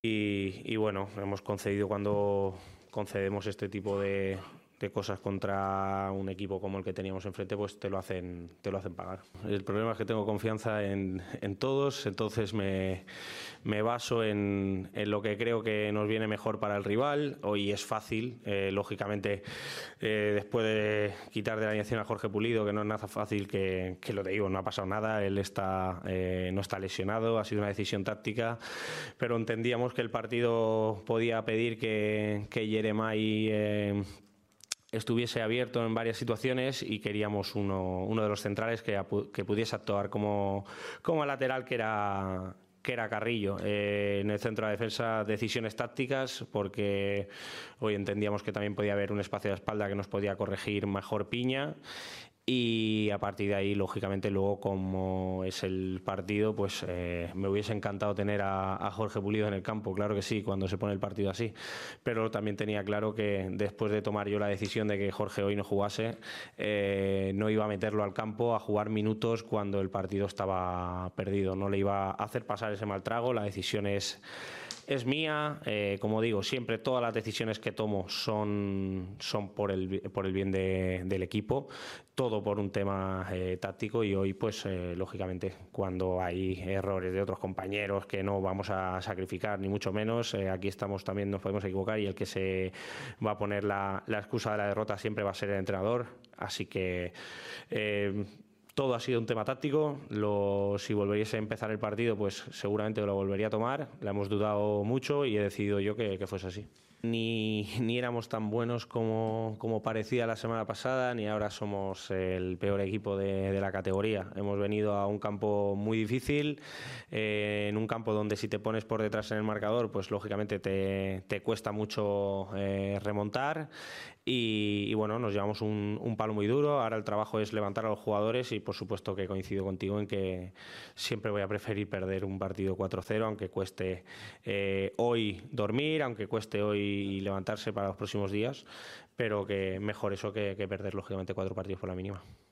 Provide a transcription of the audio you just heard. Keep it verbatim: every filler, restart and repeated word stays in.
Y, y bueno, hemos concedido cuando concedemos este tipo de, de cosas contra un equipo como el que teníamos enfrente, pues te lo hacen, te lo hacen pagar. El problema es que tengo confianza en, en todos, entonces me, me baso en, en lo que creo que nos viene mejor para el rival. Hoy es fácil, eh, lógicamente, eh, después de quitar de la alineación a Jorge Pulido, que no es nada fácil, que, que lo te digo, no ha pasado nada, él está, eh, no está lesionado, ha sido una decisión táctica, pero entendíamos que el partido podía pedir que, que Yeremay eh, estuviese abierto en varias situaciones y queríamos uno, uno de los centrales que, que pudiese actuar como, como lateral, que era, que era Carrillo. Eh, en el centro de defensa, decisiones tácticas, porque hoy entendíamos que también podía haber un espacio de espalda que nos podía corregir mejor Piña. Y a partir de ahí, lógicamente, luego como es el partido, pues eh, me hubiese encantado tener a, a Jorge Pulido en el campo, claro que sí, cuando se pone el partido así, pero también tenía claro que después de tomar yo la decisión de que Jorge hoy no jugase, eh, no iba a meterlo al campo a jugar minutos cuando el partido estaba perdido, no le iba a hacer pasar ese mal trago. La decisión es Es mía, eh, como digo, siempre todas las decisiones que tomo son, son por, el, por el bien de, del equipo, todo por un tema eh, táctico, y hoy pues eh, lógicamente cuando hay errores de otros compañeros que no vamos a sacrificar ni mucho menos, eh, aquí estamos también, nos podemos equivocar, y el que se va a poner la, la excusa de la derrota siempre va a ser el entrenador, así que eh, todo ha sido un tema táctico. Lo, si volviese a empezar el partido, pues seguramente lo volvería a tomar. La hemos dudado mucho y he decidido yo que, que fuese así. Ni, ni éramos tan buenos como, como parecía la semana pasada, ni ahora somos el peor equipo de, de la categoría. Hemos venido a un campo muy difícil, eh, en un campo donde si te pones por detrás en el marcador, pues lógicamente te, te cuesta mucho eh, remontar. Y, y bueno, nos llevamos un, un palo muy duro. Ahora el trabajo es levantar a los jugadores, y por supuesto que coincido contigo en que siempre voy a preferir perder un partido cuatro cero, aunque cueste eh, hoy dormir, aunque cueste hoy levantarse para los próximos días, pero que mejor eso que, que perder lógicamente cuatro partidos por la mínima.